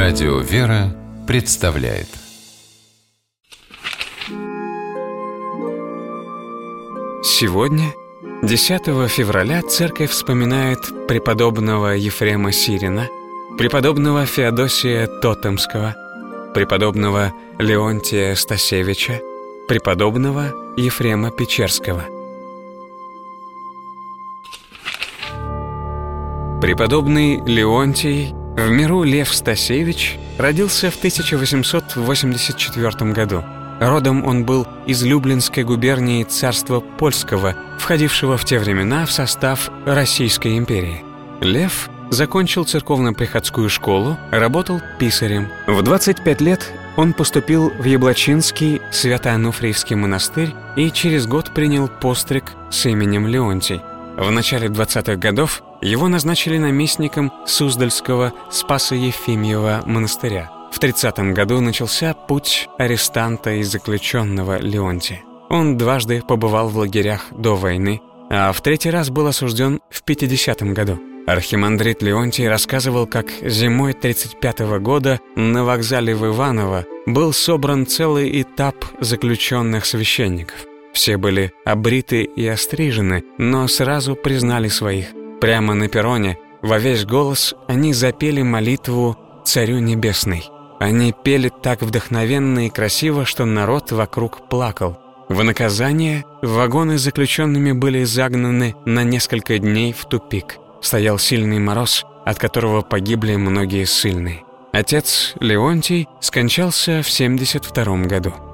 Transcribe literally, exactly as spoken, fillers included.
Радио «Вера» представляет. Сегодня, десятого февраля, церковь вспоминает преподобного Ефрема Сирина, преподобного Феодосия Тотемского, преподобного Леонтия Стасевича, преподобного Ефрема Печерского. Преподобный Леонтий, в миру Лев Стасевич, родился в тысяча восемьсот восемьдесят четвёртом году. Родом он был из Люблинской губернии Царства Польского, входившего в те времена в состав Российской империи. Лев закончил церковно-приходскую школу, работал писарем. В двадцать пять лет он поступил в Яблочинский Свято-Ануфриевский монастырь и через год принял постриг с именем Леонтий. В начале двадцатых годов его назначили наместником Суздальского Спасо-Ефимьева монастыря. В тридцатом году начался путь арестанта и заключенного Леонтия. Он дважды побывал в лагерях до войны, а в третий раз был осужден в пятидесятом году. Архимандрит Леонтий рассказывал, как зимой тридцать пятого года на вокзале в Иваново был собран целый этап заключенных священников. Все были обриты и острижены, но сразу признали своих. Прямо на перроне, во весь голос, они запели молитву «Царю Небесный». Они пели так вдохновенно и красиво, что народ вокруг плакал. В наказание вагоны с заключенными были загнаны на несколько дней в тупик. Стоял сильный мороз, от которого погибли многие ссыльные. Отец Леонтий скончался в семьдесят втором году.